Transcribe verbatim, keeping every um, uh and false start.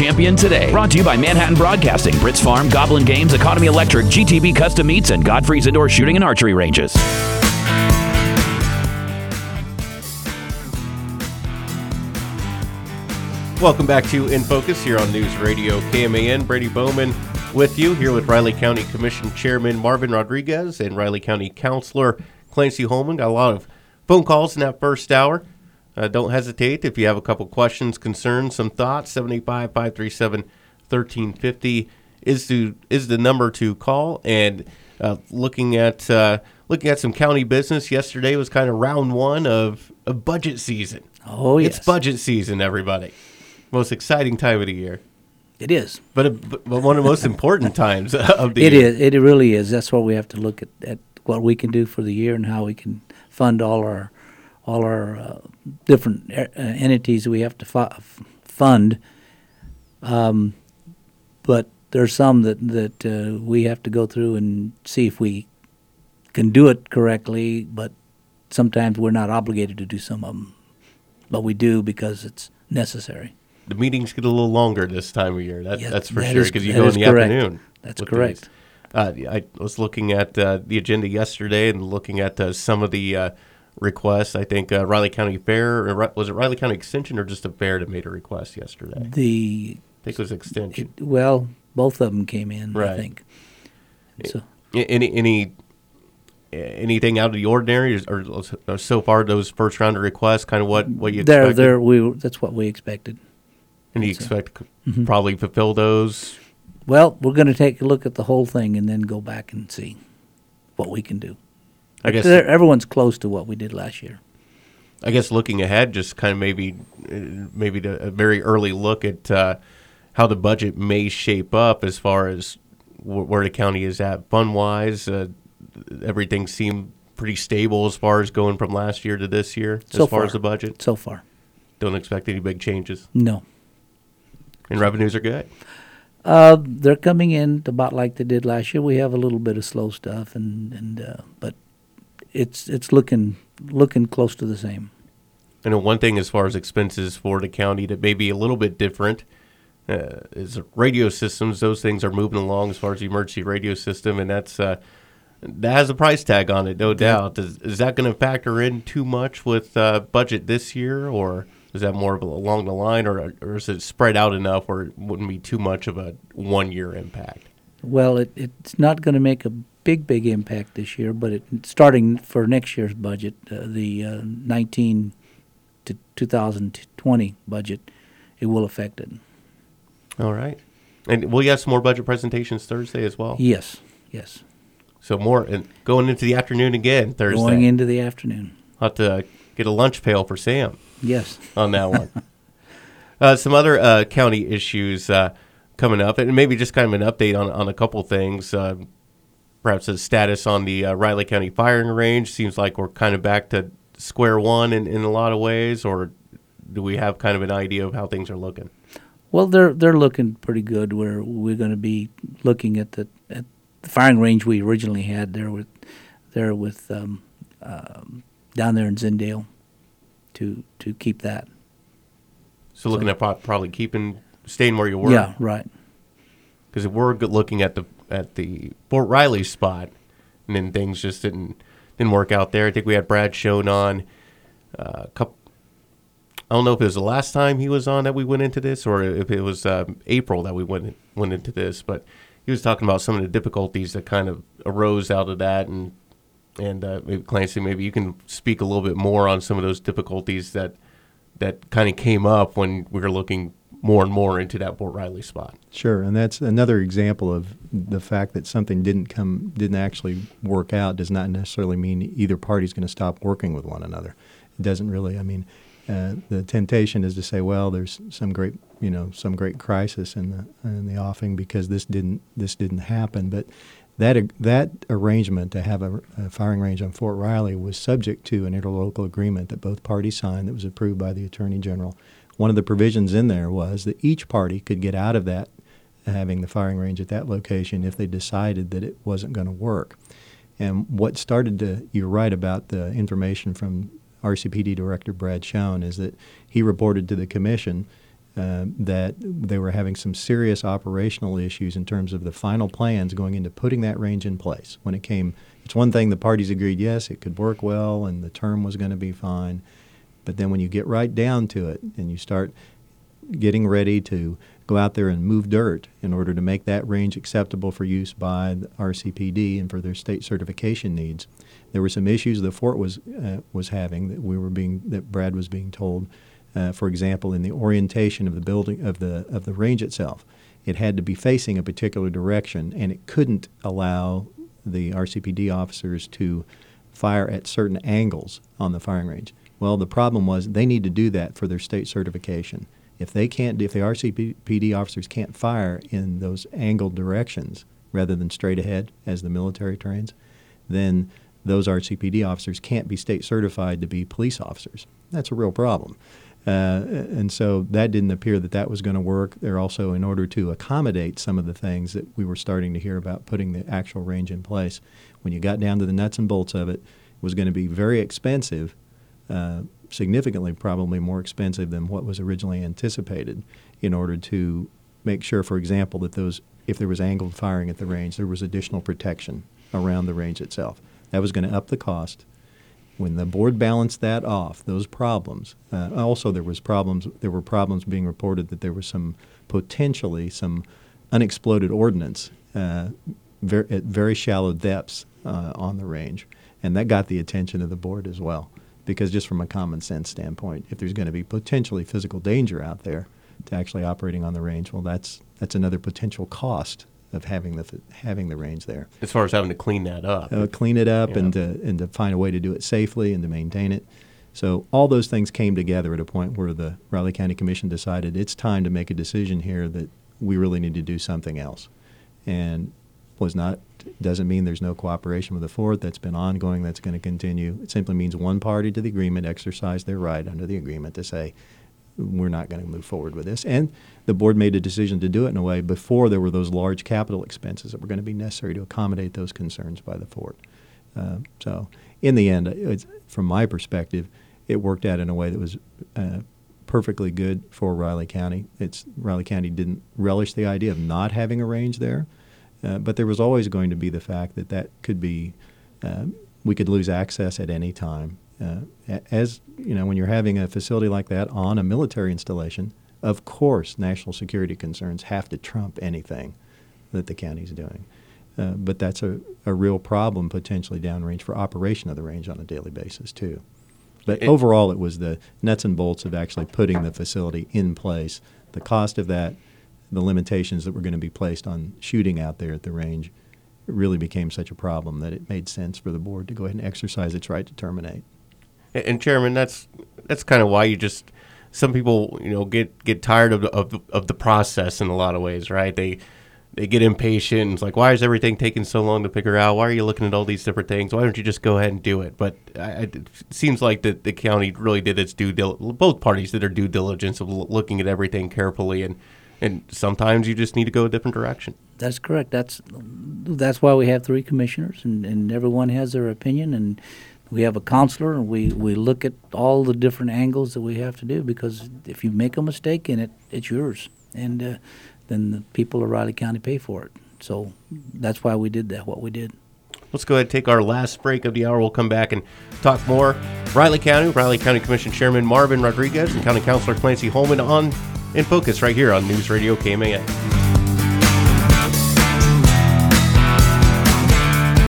champion today. Brought to you by Manhattan Broadcasting, Brits Farm, Goblin Games, Economy Electric, G T B Custom Meats, and Godfrey's Indoor Shooting and Archery Ranges. Welcome back to In Focus here on News Radio K M A N. Brady Bowman with you here with Riley County Commission Chairman Marvin Rodriguez and Riley County Councilor Clancy Holman. Got a lot of phone calls in that first hour. Uh, don't hesitate if you have a couple questions, concerns, some thoughts. seven eight five, five three seven, one three five zero is to is the number to call. And uh, looking at uh, looking at some county business, yesterday was kind of round one of, of budget season. Oh yes, it's budget season, everybody. Most exciting time of the year. It is. But, but one of the most important times of the it year. It is. It really is. That's why we have to look at, at what we can do for the year and how we can fund all our all our uh, different uh, entities we have to fu- fund. Um, but there's some that, that uh, we have to go through and see if we can do it correctly, but sometimes we're not obligated to do some of them. But we do because it's necessary. The meetings get a little longer this time of year. That, yeah, that's for that sure, is- because you that go in is the correct. afternoon. That's with correct. these. Uh, I was looking at uh, the agenda yesterday and looking at uh, some of the uh, requests. I think uh, Riley County Fair, or Ri- was it Riley County Extension or just a fair that made a request yesterday? The I think it was Extension. it, well, both of them came in, Right. I think. So A- Any any anything out of the ordinary, or, or so far those first round of requests, kind of what what you there, expected? there, we that's what we expected. And you So- expect to Mhm. probably fulfill those? Well, we're going to take a look at the whole thing and then go back and see what we can do. I guess There- everyone's close to what we did last year. I guess looking ahead, just kind of maybe uh, maybe the, a very early look at uh, how the budget may shape up as far as wh- where the county is at fund-wise. Uh, everything seemed pretty stable as far as going from last year to this year So as far, far. as the budget. So far, Don't expect any big changes. no. And revenues are good. Uh, they're coming in about like they did last year. We have a little bit of slow stuff, and and uh, but it's it's looking looking close to the same. I know one thing as far as expenses for the county that may be a little bit different uh, is radio systems. Those things are moving along as far as the emergency radio system, and that's uh, that has a price tag on it, no doubt. Is, is that going to factor in too much with uh, budget this year, or is that more of a, along the line, or, or is it spread out enough where it wouldn't be too much of a one-year impact? Well, it, it's not going to make a big, big impact this year, but it, starting for next year's budget, uh, the uh, nineteen to two thousand twenty budget, it will affect it. All right. And will you have some more budget presentations Thursday as well? Yes, yes. So more, and going into the afternoon again Thursday. Going into the afternoon. I'll have to get a lunch pail for Sam. Yes. On that one. uh, some other uh, county issues uh, coming up, and maybe just kind of an update on, on a couple things. Uh, perhaps a status on the uh, Riley County firing range. Seems like we're kind of back to square one in, in a lot of ways, or do we have kind of an idea of how things are looking? Well, they're they're looking pretty good. We're we're going to be looking at the at the firing range we originally had there with there with um, um, down there in Zindale to to keep that. So looking So- at pro- probably keeping staying where you were. Yeah, right. Because if we're good looking at the at the Fort Riley spot, and then things just didn't didn't work out there. I think we had Brad Schoen on uh, a couple. I don't know if it was the last time he was on that we went into this, or if it was um, April that we went went into this. But he was talking about some of the difficulties that kind of arose out of that, and and uh, maybe Clancy, maybe you can speak a little bit more on some of those difficulties that that kind of came up when we were looking more and more into that Fort Riley spot. Sure, and that's another example of the fact that something didn't come, didn't actually work out does not necessarily mean either party's going to stop working with one another. It doesn't really. I mean, uh, the temptation is to say, well, there's some great, you know, some great crisis in the in the offing because this didn't this didn't happen. But that that arrangement to have a, a firing range on Fort Riley was subject to an interlocal agreement that both parties signed that was approved by the Attorney General. One of the provisions in there was that each party could get out of that, having the firing range at that location, if they decided that it wasn't going to work. And what started to, you're right about the information from R C P D Director Brad Schoen, is that he reported to the commission uh, that they were having some serious operational issues in terms of the final plans going into putting that range in place. When it came, it's one thing the parties agreed, yes, it could work well and the term was going to be fine. But then when you get right down to it and you start getting ready to go out there and move dirt in order to make that range acceptable for use by the R C P D and for their state certification needs, there were some issues the fort was uh, was having that we were being that Brad was being told. Uh, for example, in the orientation of the building of the of the range itself, it had to be facing a particular direction, and it couldn't allow the R C P D officers to fire at certain angles on the firing range. Well, the problem was they need to do that for their state certification. If they can't, if the R C P D officers can't fire in those angled directions rather than straight ahead as the military trains, then those R C P D officers can't be state certified to be police officers. That's a real problem. Uh, and so that didn't appear that that was going to work. They're also, in order to accommodate some of the things that we were starting to hear about putting the actual range in place, when you got down to the nuts and bolts of it, it was going to be very expensive, uh, significantly probably more expensive than what was originally anticipated, in order to make sure, for example, that those, if there was angled firing at the range, there was additional protection around the range itself. That was going to up the cost. When the board balanced that off, those problems, uh, also there was problems. There were problems being reported that there was some potentially some unexploded ordnance uh, ver- at very shallow depths uh, on the range, and that got the attention of the board as well. Because just from a common sense standpoint, if there's going to be potentially physical danger out there to actually operating on the range, well, that's that's another potential cost of having the having the range there. As far as having to clean that up. Uh, clean it up yeah. and to, and to find a way to do it safely and to maintain it. So all those things came together at a point where the Riley County Commission decided it's time to make a decision here that we really need to do something else. And was not doesn't mean there's no cooperation with the fort. That's been ongoing. That's going to continue. It simply means one party to the agreement exercised their right under the agreement to say, we're not going to move forward with this. And the board made a decision to do it in a way before there were those large capital expenses that were going to be necessary to accommodate those concerns by the fort. Uh, so in the end, it's, from my perspective, it worked out in a way that was uh, perfectly good for Riley County. It's Riley County didn't relish the idea of not having a range there, uh, but there was always going to be the fact that that could be, uh, we could lose access at any time. Uh, as you know, when you're having a facility like that on a military installation, of course, national security concerns have to trump anything that the county's doing. Uh, but that's a, a real problem potentially downrange for operation of the range on a daily basis too. But it, overall, it was the nuts and bolts of actually putting the facility in place. The cost of that, the limitations that were going to be placed on shooting out there at the range, it really became such a problem that it made sense for the board to go ahead and exercise its right to terminate. And, and Chairman, that's that's kind of why you just some people you know get, get tired of the, of the, of the process in a lot of ways, right? They they get impatient. It's like, why is everything taking so long to figure out? Why are you looking at all these different things? Why don't you just go ahead and do it? But I, it seems like the, the county really did its due dil- both parties did their due diligence of l- looking at everything carefully, and, and sometimes you just need to go a different direction. That's correct. That's that's why we have three commissioners, and, and everyone has their opinion, and we have a counselor, and we, we look at all the different angles that we have to do, because if you make a mistake in it, it's yours, and uh, then the people of Riley County pay for it. So that's why we did that, what we did. Let's go ahead and take our last break of the hour. We'll come back and talk more. Riley County, Riley County Commission Chairman Marvin Rodriguez and County Councilor Clancy Holman on In Focus right here on News Radio K M A N.